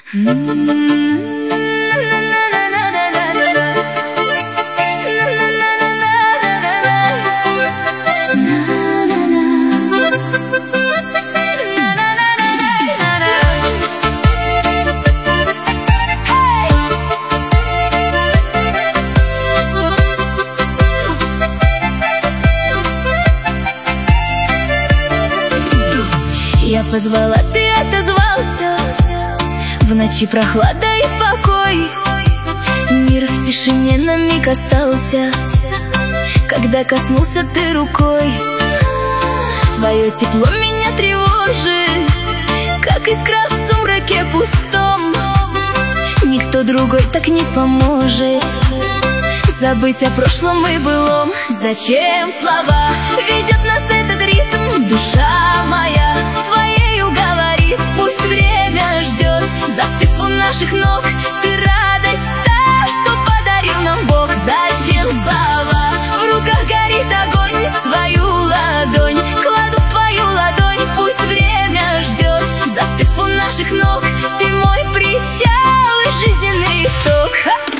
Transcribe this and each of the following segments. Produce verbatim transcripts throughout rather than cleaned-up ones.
Я позвала, ты отозвался. В ночи прохлада и покой. Мир в тишине на миг остался, когда коснулся ты рукой. Твое тепло меня тревожит, как искра в сумраке пустом. Никто другой так не поможет забыть о прошлом и былом. Зачем слова? Ведет нас этот ритм. Душа моя с твоею говорит. Пусть время ждет, застыв у наших ног. Ты радость та, что подарил нам Бог. Зачем слова? В руках горит огонь. Свою ладонь кладу в твою ладонь. Пусть время ждет, застыв у наших ног. Ты мой причал и жизненный исток.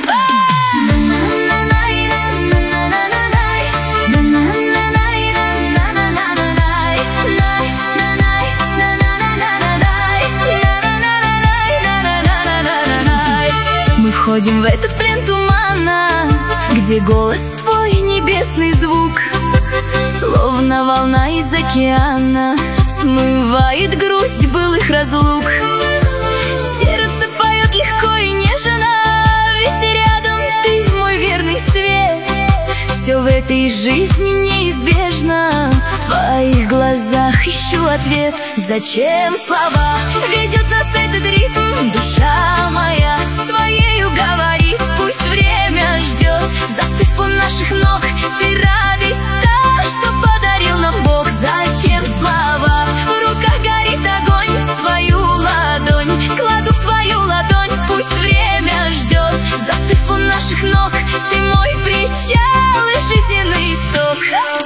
Мы входим в этот плен тумана, где голос твой небесный звук, словно волна из океана, смывает грусть былых разлук. Сердце поет легко и нежно, ведь рядом ты мой верный свет. Все в этой жизни неизбежно, в твоих глазах ищу ответ. Зачем слова? Ведет нас этот ритм. Душа моя с твоею говорит. Пусть время ждет, застыв у наших ног. Ты радость та, что подарил нам Бог. Зачем слова? В руках горит огонь. Свою ладонь кладу в твою ладонь. Пусть время ждет, застыв у наших ног. Ты мой причал и жизненный исток.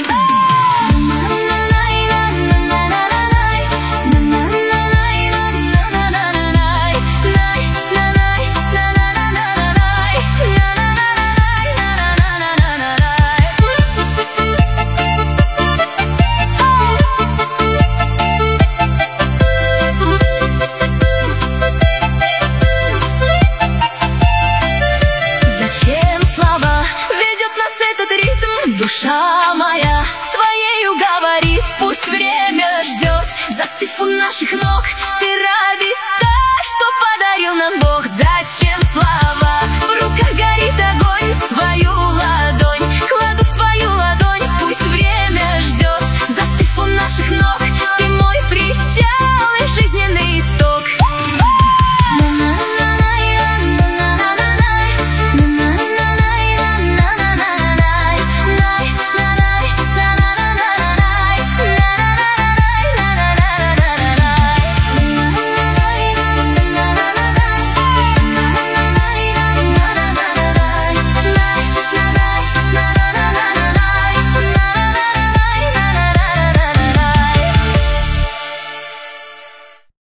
Душа моя с твоею говорит. Пусть время ждет, застыв у наших ног. Ты радость та, что